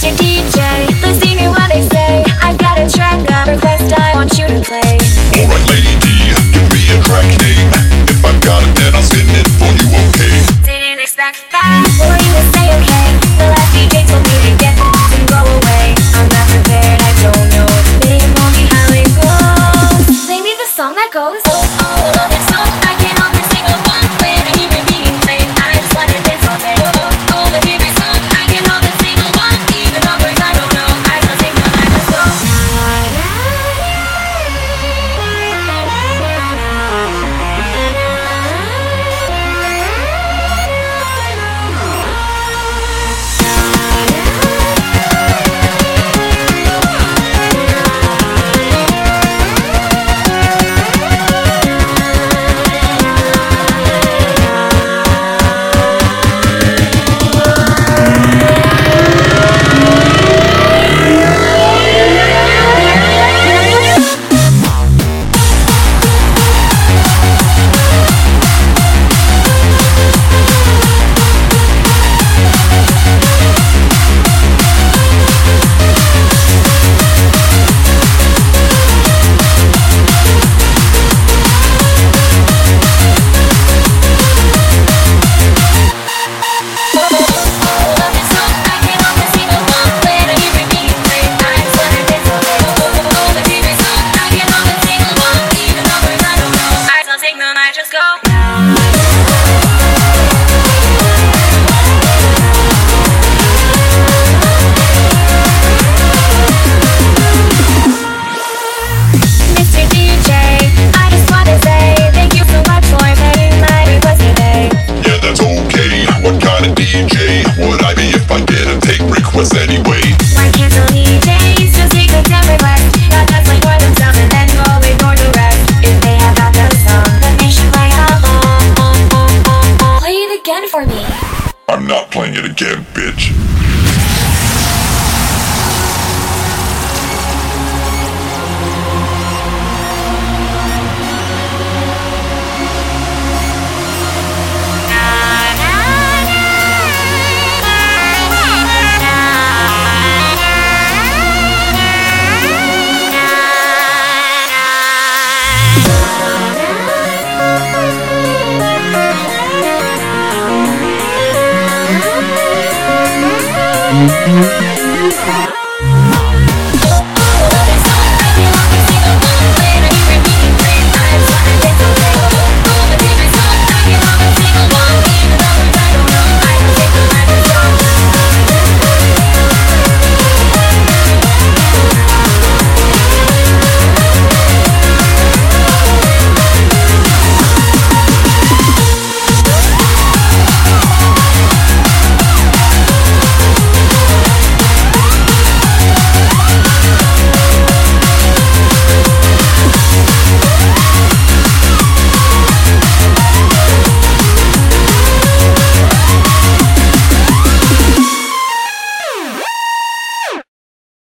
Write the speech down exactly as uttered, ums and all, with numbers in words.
Mister D J, let's hear what they say. I've got a track, a request I want you to play. Alright lady D, give me a track name. If I've got it then I'll spin it for you, okay? Didn't expect that, for you to say okay. The last D J told me to get this and go away. I'm not prepared, I don't know. Maybe it won't be how it goes. Play me the song that goes. Oh, oh, love this song, I can't help but sing along. When I hear it being played, I just wanna dance all day. Oh, oh, oh, my favorite song, I can't help but sing along. Even though words I don't know, I still sing the line, let's go. Just go. Mister D J, I just wanna say thank you so much for playing my request today. Yeah, that's okay. What kind of D J would I be if I didn't take requests anyway? Why can't the D Js just take a damn request? Not just like for themselves and then go ignore the rest. If they have got the song, then they should play along. Play it again for me. I'm not playing it again, bitch. Mm-hmm.